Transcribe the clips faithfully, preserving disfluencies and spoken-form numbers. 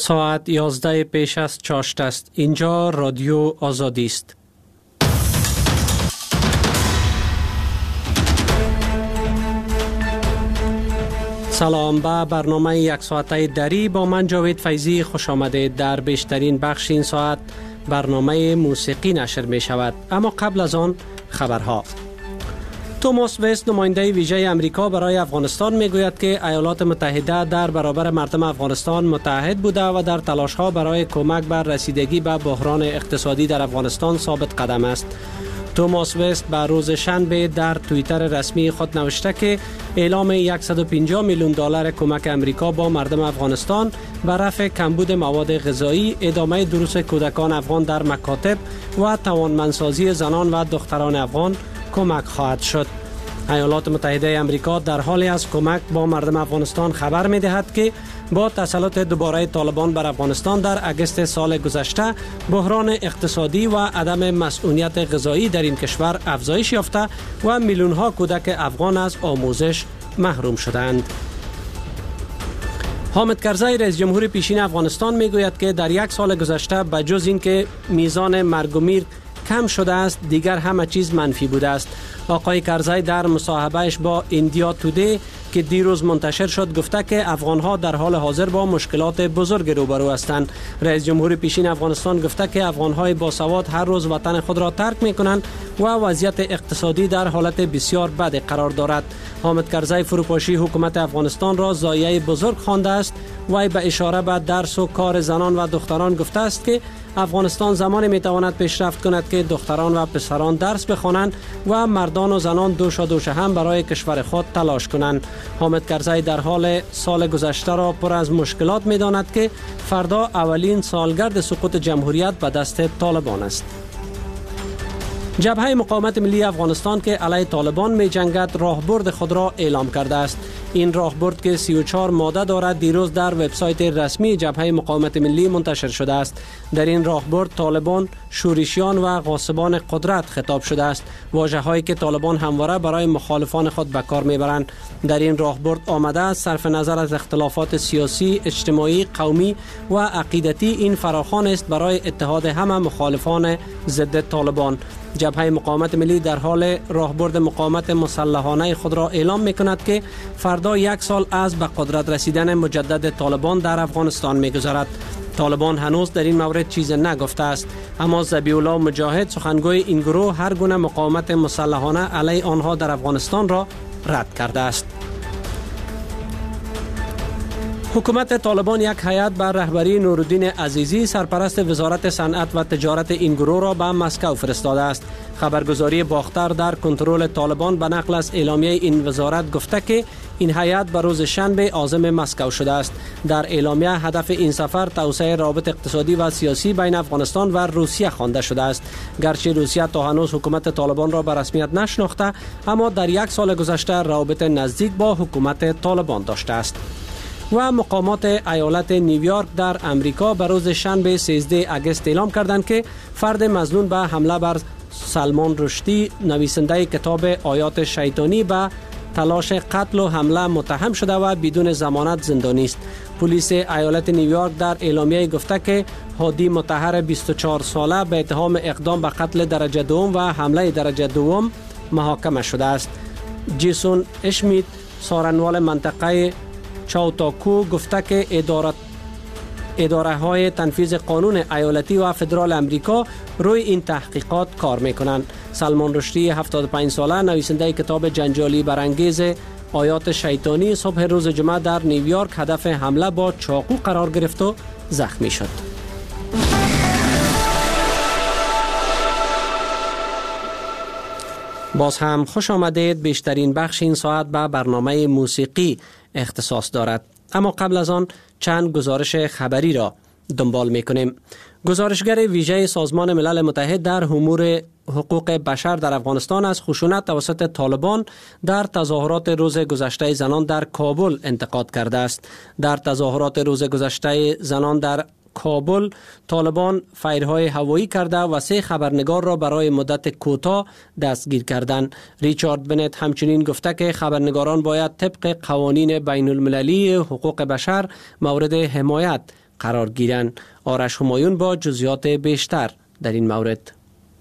ساعت یازده پیش از چاشت است. اینجا رادیو آزادی است. سلام به برنامه یک ساعته دری با من جاوید فیضی خوش آمدید. در بیشترین بخش این ساعت برنامه موسیقی نشر می شود، اما قبل از آن خبرها. توماس وست نماینده ویژه امریکا برای افغانستان می گوید که ایالات متحده در برابر مردم افغانستان متحد بوده و در تلاش ها برای کمک بر رسیدگی به بحران اقتصادی در افغانستان ثابت قدم است. توماس وست به روز شنبه در توییتر رسمی خود نوشته که اعلام صد و پنجاه میلیون دلار کمک امریکا با مردم افغانستان به رفع کمبود مواد غذایی، ادامه دروس کودکان افغان در مکاتب و توانمندسازی زنان و دختران افغان کمک خواهد شد. ایالات متحده امریکا در حالی از کمک با مردم افغانستان خبر می دهد که با تسلط دوباره طالبان بر افغانستان در اگست سال گذشته بحران اقتصادی و عدم مسئولیت غذایی در این کشور افزایش یافته و میلیون ها کودک افغان از آموزش محروم شدند. حامد کرزی رئیس جمهور پیشین افغانستان می گوید که در یک سال گذشته بجز این که میزان مرگ و میر کم شده است، دیگر همه چیز منفی بوده است. آقای کرزی در مصاحبهش با ایندیا تودی که دیروز منتشر شد گفته که افغانها در حال حاضر با مشکلات بزرگ روبرو هستند. رئیس جمهور پیشین افغانستان گفته که افغانهای باسواد هر روز وطن خود را ترک می‌کنند و وضعیت اقتصادی در حالت بسیار بد قرار دارد. حامد کرزی فروپاشی حکومت افغانستان را ضایعه بزرگ خوانده است. وی به اشاره به درس و کار زنان و دختران گفته است که افغانستان زمانی میتواند پیشرفت کند که دختران و پسران درس بخوانند و مردان و زنان دوشا دوش هم برای کشور خود تلاش کنند. حامد کرزی در حال سال گذشته را پر از مشکلات می‌داند که فردا اولین سالگرد سقوط جمهوریت به دست طالبان است. جبهه مقاومت ملی افغانستان که علیه طالبان می جنگد راهبرد خود را اعلام کرده است. این راهبرد که سی و چهار ماده دارد دیروز در وبسایت رسمی جبهه مقاومت ملی منتشر شده است. در این راهبرد طالبان، شورشیان و غاصبان قدرت خطاب شده است، واژه‌هایی که طالبان همواره برای مخالفان خود به کار میبرند. در این راهبرد آمده است صرف نظر از اختلافات سیاسی، اجتماعی، قومی و عقیدتی این فراخوان است برای اتحاد همه مخالفان ضد طالبان. جبهه مقاومت ملی در حال راهبرد مقاومت مسلحانه خود را اعلام می‌کند که فردا یک سال از به قدرت رسیدن مجدد طالبان در افغانستان می‌گذرد. طالبان هنوز در این مورد چیز نگفته است، اما ذبیح الله مجاهد سخنگوی این گروه هر گونه مقاومت مسلحانه علیه آنها در افغانستان را رد کرده است. حکومت طالبان یک هیئت بر رهبری نورالدین عزیزی سرپرست وزارت صنعت و تجارت این گروه را به مسکو فرستاده است. خبرگزاری باختر در کنترل طالبان به نقل از اعلامیه این وزارت گفته که این هیئت به روز شنبه عازم مسکو شده است. در اعلامیه هدف این سفر توسعه روابط اقتصادی و سیاسی بین افغانستان و روسیه خوانده شده است. گرچه روسیه تا هنوز حکومت طالبان را به رسمیت نشناخته، اما در یک سال گذشته روابط نزدیک با حکومت طالبان داشته است. و مقامات ایالت نیویورک در امریکا به روز شنبه سیزده اگست اعلام کردند که فرد مظنون به حمله بر سلمان رشدی نویسنده کتاب آیات شیطانی به تلاش قتل و حمله متهم شده و بدون ضمانت زندانی است. پلیس ایالت نیویورک در اعلامیه گفته که هادی مطهر بیست و چهار ساله به اتهام اقدام به قتل درجه دوم و حمله درجه دوم محاکمه شده است. جیسون اشمیت سارنوال منطقه چاوتاکو گفته که اداره اداره های تنفیذ قانون ایالتی و فدرال امریکا روی این تحقیقات کار میکنند. سلمان رشدی هفتاد و پنج ساله نویسنده کتاب جنجالی برانگیز آیات شیطانی صبح روز جمعه در نیویورک هدف حمله با چاقو قرار گرفت و زخمی شد. باز هم خوش آمدید. بیشترین بخش این ساعت به برنامه موسیقی اختصاص دارد، اما قبل از آن چند گزارش خبری را دنبال می‌کنیم. گزارشگر ویژه سازمان ملل متحد در امور حقوق بشر در افغانستان از خشونت توسط طالبان در تظاهرات روز گذشته زنان در کابل انتقاد کرده است. در تظاهرات روز گذشته زنان در کابل طالبان فایرهای هوایی کرده و سه خبرنگار را برای مدت کوتاه دستگیر کردند. ریچارد بنت همچنین گفته که خبرنگاران باید طبق قوانین بین المللی حقوق بشر مورد حمایت قرار گیرند. آرش همایون با جزئیات بیشتر در این مورد.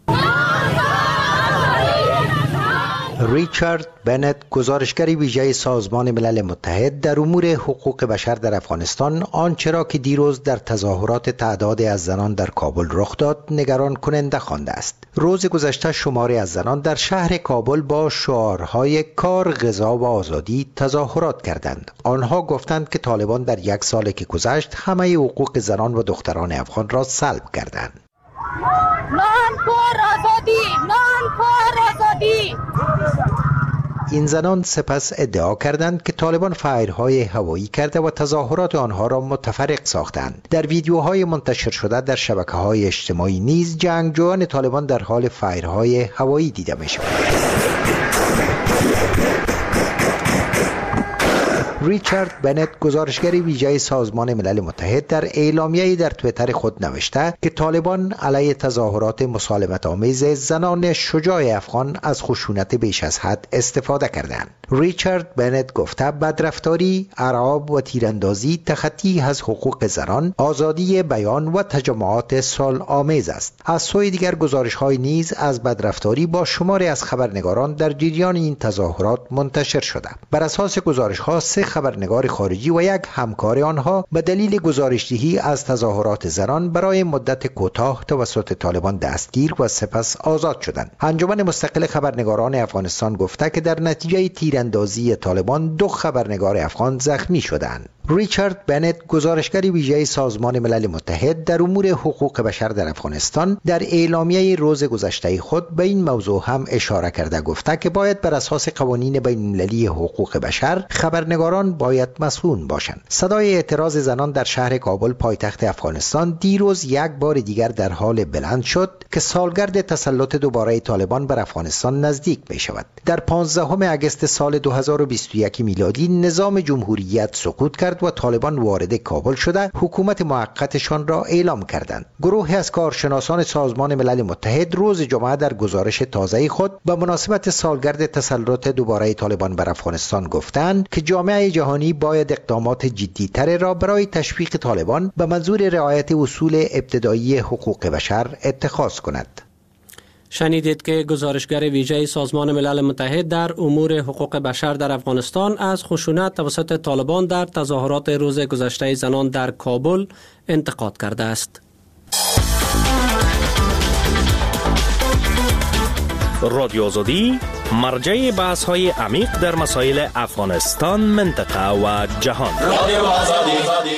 ریچارد بنت، گزارشگر ویژه سازمان ملل متحد در امور حقوق بشر در افغانستان، آنچه را که دیروز در تظاهرات تعدادی از زنان در کابل رخ داد نگران کننده خوانده است. روز گذشته شماری از زنان در شهر کابل با شعارهای کار، غذا و آزادی تظاهرات کردند. آنها گفتند که طالبان در یک سال که گذشت همه حقوق زنان و دختران افغان را سلب کردند. نان پر آزادی، نان پر آزادی. این زنان سپس ادعا کردند که طالبان فایرهای هوایی کرده و تظاهرات آنها را متفرق ساختند. در ویدیوهای منتشر شده در شبکه‌های اجتماعی نیز جنگجویان طالبان در حال فایرهای هوایی دیده می‌شوند. ریچارد بنت، گزارشگر ویژه سازمان ملل متحد، در اعلامیه‌ای در توییتر خود نوشته که طالبان علیه تظاهرات مسالمت آمیز زنان شجاع افغان از خشونت بیش از حد استفاده کردند. ریچارد بنت گفته بدرفتاری، ارعاب و تیراندازی تخطی از حقوق زنان، آزادی بیان و تجمعات صلح آمیز است. از سوی دیگر گزارش‌های نیز از بدرفتاری با شماری از خبرنگاران در جریان این تظاهرات منتشر شده. بر اساس گزارش‌ها سه خبرنگار خارجی و یک همکار آنها به دلیل گزارش‌دهی از تظاهرات زنان برای مدت کوتاه توسط طالبان دستگیر و سپس آزاد شدند. انجمن مستقل خبرنگاران افغانستان گفته که در نتیجه تیراندازی طالبان دو خبرنگار افغان زخمی شدند. ریچارد بنت، گزارشگر ویژه سازمان ملل متحد در امور حقوق بشر در افغانستان، در اعلامیه روز گذشته خود به این موضوع هم اشاره کرده گفته که باید بر اساس قوانین بین‌المللی حقوق بشر خبرنگاران باید مسئول باشند. صدای اعتراض زنان در شهر کابل پایتخت افغانستان دیروز یک بار دیگر در حال بلند شد که سالگرد تسلط دوباره طالبان بر افغانستان نزدیک می شود. در پانزدهم اگست سال دو هزار و بیست و یک میلادی نظام جمهوریت سقوط کرد و طالبان وارد کابل شده حکومت موقتشان را اعلام کردند. گروهی از کارشناسان سازمان ملل متحد روز جمعه در گزارش تازه خود به مناسبت سالگرد تسلط دوباره طالبان بر افغانستان گفتند که جامعه جهانی باید اقدامات جدی‌تر را برای تشویق طالبان به منظور رعایت اصول ابتدایی حقوق بشر اتخاذ کند. شنیدید که گزارشگر ویژه سازمان ملل متحد در امور حقوق بشر در افغانستان از خشونت توسط طالبان در تظاهرات روز گذشته زنان در کابل انتقاد کرده است. رادیو آزادی، مرجع بحث های عمیق در مسائل افغانستان، منطقه و جهان. رادیو آزادی.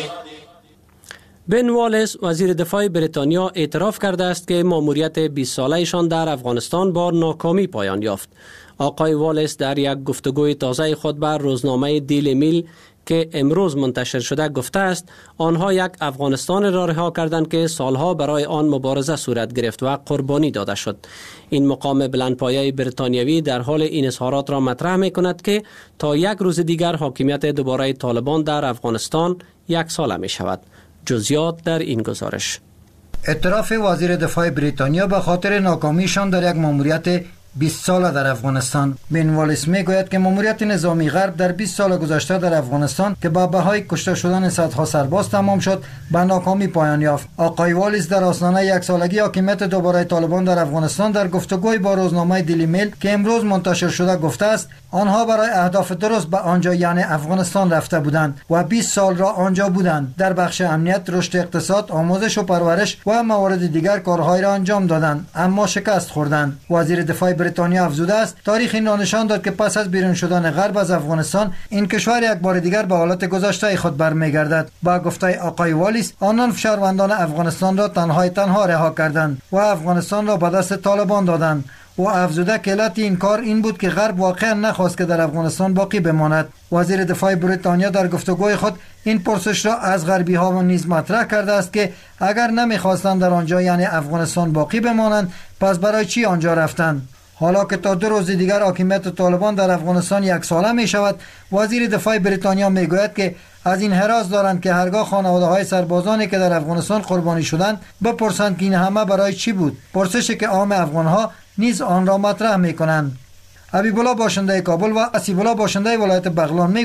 بن والیس، وزیر دفاع بریتانیا، اعتراف کرده است که ماموریت بیست ساله‌شان در افغانستان با ناکامی پایان یافت. آقای والیس در یک گفتگوی تازه خود بر روزنامه دیلی میل که امروز منتشر شده گفته است آنها یک افغانستان را رها کردند که سالها برای آن مبارزه صورت گرفت و قربانی داده شد. این مقام بلندپایه بریتانیوی در حال این اظهارات را مطرح می کند که تا یک روز دیگر حاکمیت دوباره طالبان در افغانستان یک ساله می شود. جزئیات در این گزارش. اعتراف وزیر دفاع بریتانیا به خاطر ناکامیشان در یک ماموریت بیست ساله در افغانستان. بن والیس میگوید که ماموریت نظامی غرب در بیست سال گذشته در افغانستان که با بهای کشته شدن صدها سرباز تمام شد به ناکامی پایان یافت. آقای والیس در آستانه یک سالگی حاکمیت دوباره طالبان در افغانستان در گفتگوی با روزنامه دیلی میل که امروز منتشر شده گفته است آنها برای اهداف درست به آنجا یعنی افغانستان رفته بودند و بیست سال را آنجا بودند. در بخش امنیت، رشد اقتصاد، آموزش و پرورش و موارد دیگر کارهای را انجام دادند اما شکست خوردند. وزیر دفاع بریتانیا افزوده است تاریخ این را نشان داد که پس از بیرون شدن غرب از افغانستان این کشور یک بار دیگر به حالت گذشته خود برمیگردد. با گفته آقای والیس آنان فشاروندان افغانستان را تنهای تنها رها کردند و افغانستان را به دست طالبان دادند. و افزوده که علت این کار این بود که غرب واقعا نخواست که در افغانستان باقی بماند. وزیر دفاع بریتانیا در گفتگوی خود این پرسش را از غربی ها نیز مطرح کرده است که اگر نمیخواستند در آنجا یعنی افغانستان باقی بمانند پس برای چی آنجا رفتند؟ حالا که تا دو روز دیگر حاکمیت طالبان در افغانستان یک ساله می شود، وزیر دفاع بریتانیا می گوید که از این حراس دارند که هرگاه خانواده های سربازانی که در افغانستان قربانی شدند بپرسند که این همه برای چی بود، پرسشی که عام افغان ها نیز آن را مطرح می کنند. حبیب الله باشنده کابل و اسیب الله باشنده ولایت بغلان می گویند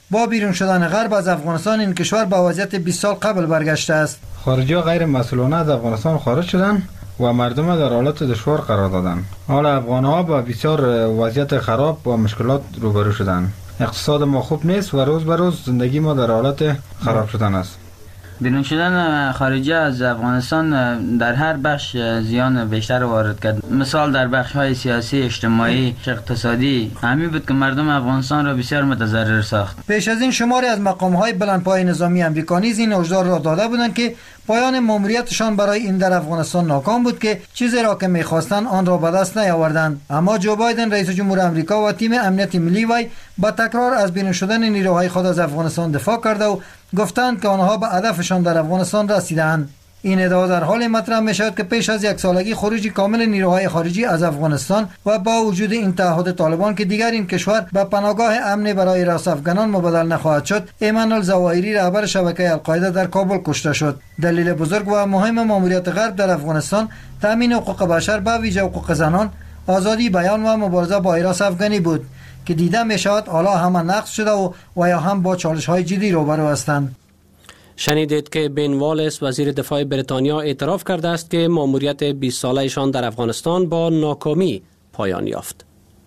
با بیرون شدن غرب از افغانستان این کشور به وضعیت بیست سال قبل برگشته است. خارجی‌ها غیر مسئولانه از افغانستان خارج شدند و مردم در حالت دشوار قرار دادند. حال افغان‌ها با بسیار وضعیت خراب و مشکلات روبرو شدند. اقتصاد ما خوب نیست و روز به روز زندگی ما در حالت خراب شدن است. بیرون شدن خارجی از افغانستان در هر بخش زیان بیشتر وارد کرد. مثال در بخش‌های سیاسی، اجتماعی، اقتصادی همین بود که مردم افغانستان را بسیار متضرر ساخت. پیش از این شماری از مقام‌های بلندپای نظامی امریکا نیز این هشدار را داده بودند که پایان ماموریتشان برای این در افغانستان ناکام بود که چیزی را که می‌خواستند آن را به دست نیاوردند. اما جو بایدن رئیس جمهور آمریکا و تیم امنیت ملی وی با تکرار از بیرون شدن نیروهای خود از افغانستان دفاع کرده و گفتند که آنها به هدفشان در افغانستان رسیدند. این ادعا در حال مطرح می شود که پیش از یک سالگی خروج کامل نیروهای خارجی از افغانستان و با وجود این تعهد طالبان که دیگر این کشور به پناهگاه امنی برای راست افغانان مبادل نخواهد شد، ایمن الظواهری رهبر شبکه القاعده در کابل کشته شد. دلیل بزرگ و مهم ماموریت غرب در افغانستان تامین حقوق بشر به ویژه حقوق زنان، آزادی بیان و مبارزه با حراس افغانی بود که دیده می شود حالا هم نقض شده و و یا هم با چالش های جدی روبرو هستند. شنیدید که بن والیس وزیر دفاع بریتانیا اعتراف کرده است که ماموریت بیست ساله‌شان در افغانستان با ناکامی پایان یافت.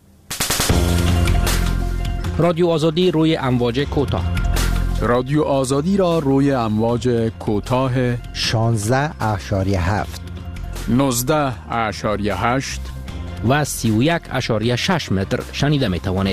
رادیو آزادی روی امواج کوتاه. رادیو آزادی را روی امواج کوتاه شانزده اشاریه هفت، نوزده اشاریه هشت و سی و یک اشاریه شش متر شنیده می توانید.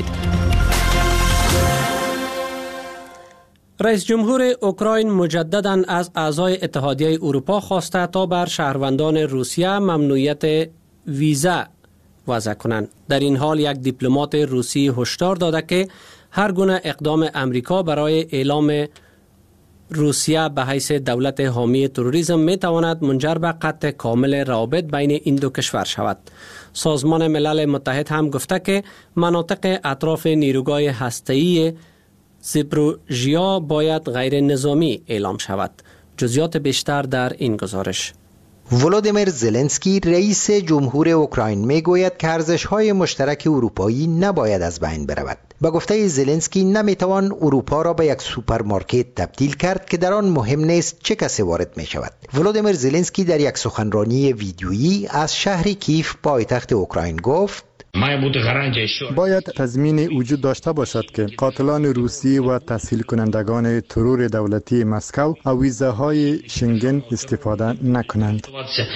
رئیس جمهور اوکراین مجدداً از اعضای اتحادیه اروپا خواسته تا بر شهروندان روسیه ممنوعیت ویزا وضع کنند. در این حال یک دیپلمات روسی هشدار داده که هر گونه اقدام امریکا برای اعلام روسیه به حیث دولت حامی تروریسم می تواند منجر به قطع کامل روابط بین این دو کشور شود. سازمان ملل متحد هم گفته که مناطق اطراف نیروگاه هسته‌ای زاپوریژیا باید غیر نظامی اعلام شود. جزئیات بیشتر در این گزارش. ولودیمیر زلنسکی رئیس جمهور اوکراین میگوید که ارزش‌های مشترک اروپایی نباید از بین برود. با گفته زلنسکی نمیتوان اروپا را به یک سوپرمارکت تبدیل کرد که در آن مهم نیست چه کسی وارد می شود. ولودیمیر زلنسکی در یک سخنرانی ویدیویی از شهر کیف پایتخت اوکراین گفت: باید تضمین وجود داشته باشد که قاتلان روسی و تسهیل کنندگان ترور دولتی مسکو از ویزاهای شنگن استفاده نکنند.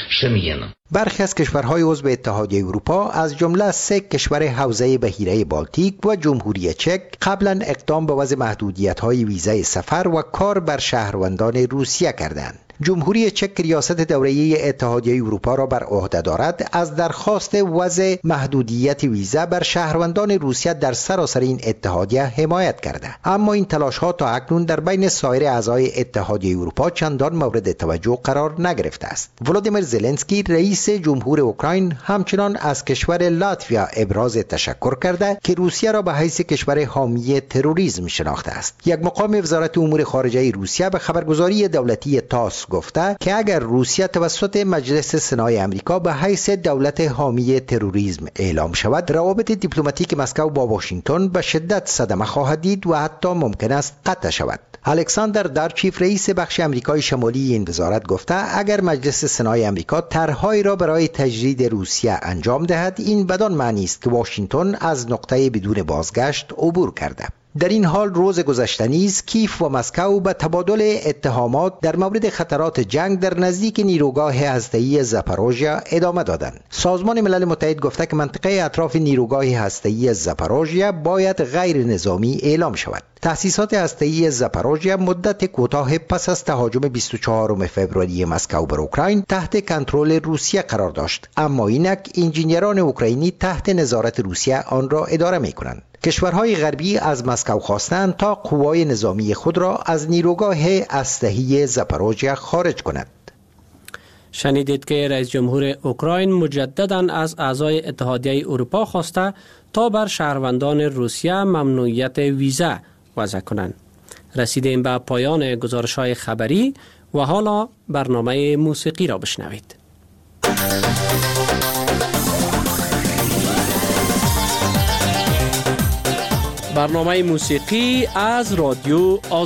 برخی از کشورهای عضو اتحادیه اروپا از جمله سه کشور حوزه بحیره بالتیک و جمهوری چک قبلا اقدام به وضع محدودیت‌های ویزای سفر و کار بر شهروندان روسیه کردند. جمهوری چک ریاست دوره‌ای اتحادیه اروپا را بر عهده دارد از درخواست وضع محدودیت ویزا بر شهروندان روسیه در سراسر این اتحادیه حمایت کرده، اما این تلاش‌ها تا اکنون در بین سایر اعضای اتحادیه اروپا چندان مورد توجه قرار نگرفته است. ولودیمیر زلنسکی رئیس جمهور اوکراین همچنان از کشور لاتویا ابراز تشکر کرده که روسیه را به حیث کشور حامی تروریسم شناخته است. یک مقام وزارت امور خارجه روسیه به خبرگزاری دولتی تاس گفته که اگر روسیه توسط مجلس سنای امریکا به حیث دولت حامی تروریسم اعلام شود، روابط دیپلماتیک مسکو با واشنگتن به شدت صدمه خواهد دید و حتی ممکن است قطع شود. الکساندر دارچیف رئیس بخش امریکای شمالی این وزارت گفته اگر مجلس سنای امریکا طرحهایی را برای تجدید روسیه انجام دهد، این بدان معنی است که واشنگتن از نقطه بدون بازگشت عبور کرده. در این حال روز گذشته نیز کیف و مسکو به تبادل اتهامات در مورد خطرات جنگ در نزدیک نیروگاه هسته‌ای زاپوریژیا ادامه دادند. سازمان ملل متحد گفته که منطقه اطراف نیروگاه هسته‌ای زاپوریژیا باید غیر نظامی اعلام شود. تأسیسات هسته‌ای زاپوریژیا مدت کوتاه پس از تهاجم بیست و چهارم فوریه مسکو بر اوکراین تحت کنترل روسیه قرار داشت، اما اینک انجینیران اوکراینی تحت نظارت روسیه آن را اداره می‌کنند. کشورهای غربی از مسکو خواستند تا قوای نظامی خود را از نیروگاه هسته‌ای زاپوریژیا خارج کند. شنیدید که رئیس جمهور اوکراین مجدداً از اعضای اتحادیه اروپا خواسته تا بر شهروندان روسیه ممنوعیت ویزا وضع کنند. رسیدیم به پایان گزارش‌های خبری و حالا برنامه موسیقی را بشنوید. برنامه موسیقی از رادیو آزادی.